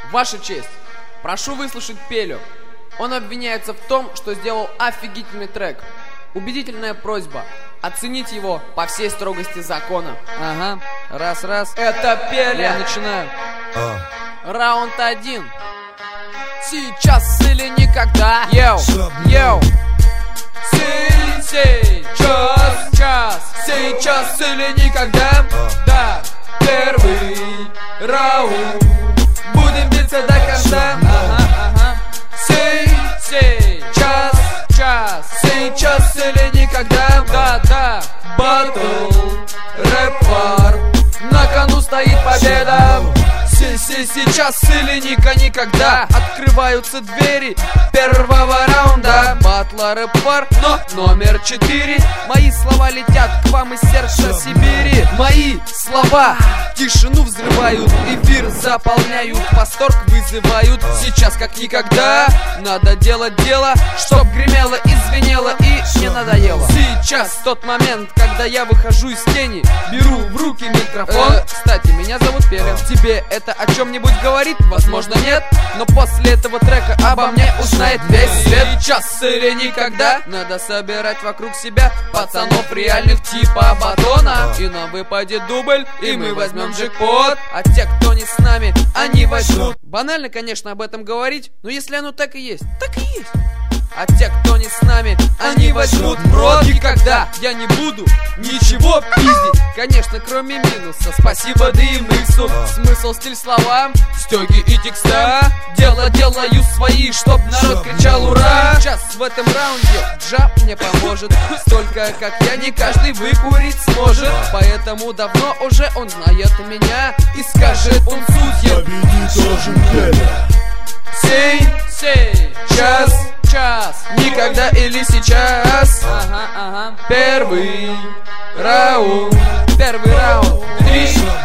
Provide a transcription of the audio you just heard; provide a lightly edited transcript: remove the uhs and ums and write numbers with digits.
Ваша честь, прошу выслушать Пелю. Он обвиняется в том, что сделал офигительный трек. Убедительная просьба оценить его по всей строгости закона. Ага, раз. Это Пеля. Я начинаю. Раунд 1. Сейчас или никогда. Йоу. Сейчас или никогда. Да, первый раунд. Будем биться до конца. Сейчас или никогда. Да, батл, рэп-вар. На кону стоит победа. Сейчас или никогда. Открываются двери первого раунда. Батла, рэп-вар, но номер 4. Мои слова летят к вам из сердца Сибири. Мои слова тишину взрывают, эфир заполняют, восторг вызывают. Сейчас как никогда надо делать дело, чтоб гремело и звенело и не надоело. Сейчас тот момент, когда я выхожу из тени, беру в руки микрофон. Кстати, меня зовут Пеля. Тебе это о чем-нибудь говорит? Возможно, нет, но после этого трека обо мне узнает весь свет. Сейчас или никогда. Надо собирать вокруг себя пацанов реальных типа Батона. И на выпаде дубль, и мы возьмем джекпот. А те, кто не с нами, они возьмут. Банально, конечно, об этом говорить, но если оно так и есть, так и есть. А те, кто не с нами, они возьмут в рот. Никогда я не буду ничего пиздить. Конечно, кроме минуса. Спасибо DMX. Смысл, стиль, слова, стёги и текста. Дело делаю свои, чтоб народ кричал ура. Сейчас в этом раунде джаб мне поможет. Столько, как я, не каждый выкурить сможет. Поэтому давно уже он знает меня. И скажет он судье: победить должен Пеля. Сейчас, никогда или сейчас. Первый раунд. 3